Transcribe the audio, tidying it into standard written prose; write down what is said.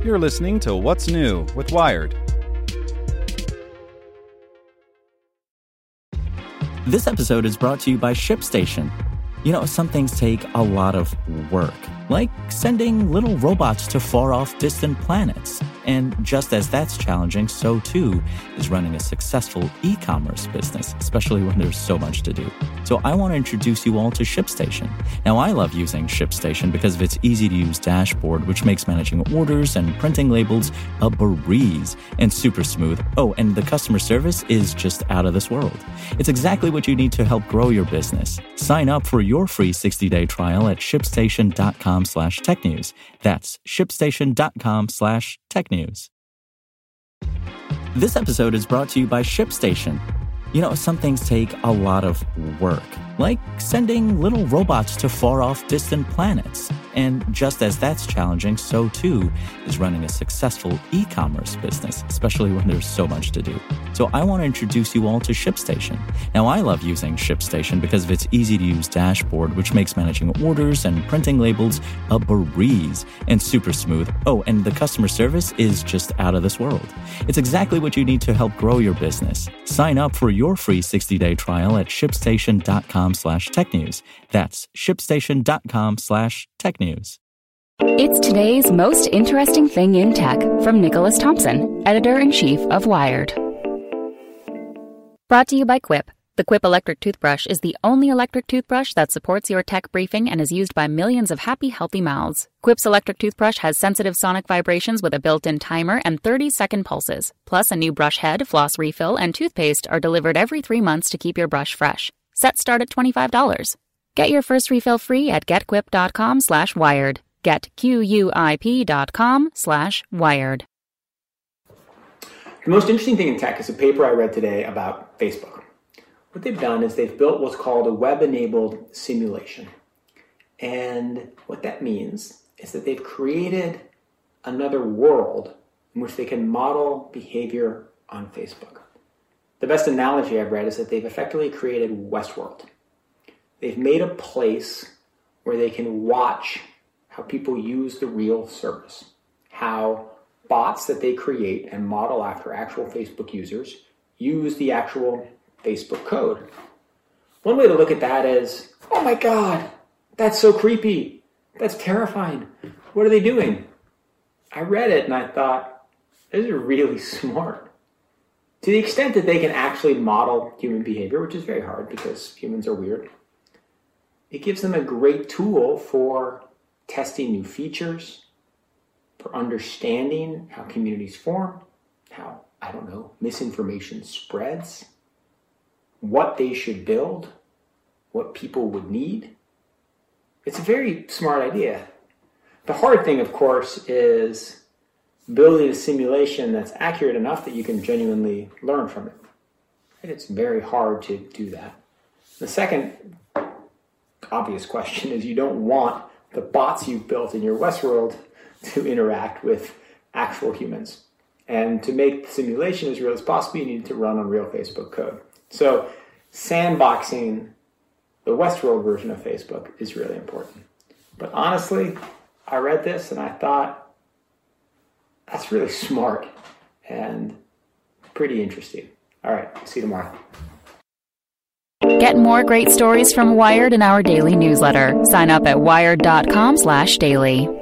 You're listening to What's New with Wired. This episode is brought to you by ShipStation. You know, some things take a lot of work, like sending little robots to far-off distant planets. And just as that's challenging, so too is running a successful e-commerce business, especially when there's so much to do. So I want to introduce you all to ShipStation. Now, I love using ShipStation because of its easy-to-use dashboard, which makes managing orders and printing labels a breeze and super smooth. Oh, and the customer service is just out of this world. It's exactly what you need to help grow your business. Sign up for your free 60-day trial at shipstation.com/technews. That's shipstation.com/technews. This episode is brought to you by ShipStation. You know, some things take a lot of work, like sending little robots to far-off distant planets. And just as that's challenging, so too is running a successful e-commerce business, especially when there's so much to do. So I want to introduce you all to ShipStation. Now, I love using ShipStation because of its easy-to-use dashboard, which makes managing orders and printing labels a breeze and super smooth. Oh, and the customer service is just out of this world. It's exactly what you need to help grow your business. Sign up for your free 60-day trial at shipstation.com/technews. That's shipstation.com/technews. It's today's most interesting thing in tech from Nicholas Thompson, editor-in-chief of Wired. Brought to you by Quip. The Quip electric toothbrush is the only electric toothbrush that supports your tech briefing and is used by millions of happy, healthy mouths. Quip's electric toothbrush has sensitive sonic vibrations with a built-in timer and 30-second pulses. Plus, a new brush head, floss refill, and toothpaste are delivered every 3 months to keep your brush fresh. Sets start at $25. Get your first refill free at getquip.com/wired. Get QUIP.com/wired. The most interesting thing in tech is a paper I read today about Facebook. What they've done is they've built what's called a web-enabled simulation. And what that means is that they've created another world in which they can model behavior on Facebook. The best analogy I've read is that they've effectively created Westworld. They've made a place where they can watch how people use the real service, how bots that they create and model after actual Facebook users use the actual Facebook code. One way to look at that is, oh my God, that's so creepy. That's terrifying. What are they doing? I read it and I thought, this is really smart. To the extent that they can actually model human behavior, which is very hard because humans are weird, it gives them a great tool for testing new features, for understanding how communities form, how, misinformation spreads, what they should build, what people would need. It's a very smart idea. The hard thing, of course, is building a simulation that's accurate enough that you can genuinely learn from it. And it's very hard to do that. The second obvious question is you don't want the bots you've built in your Westworld to interact with actual humans. And to make the simulation as real as possible, you need to run on real Facebook code. So sandboxing the Westworld version of Facebook is really important. But honestly, I read this and I thought, that's really smart and pretty interesting. All right, see you tomorrow. Get more great stories from Wired in our daily newsletter. Sign up at wired.com/daily.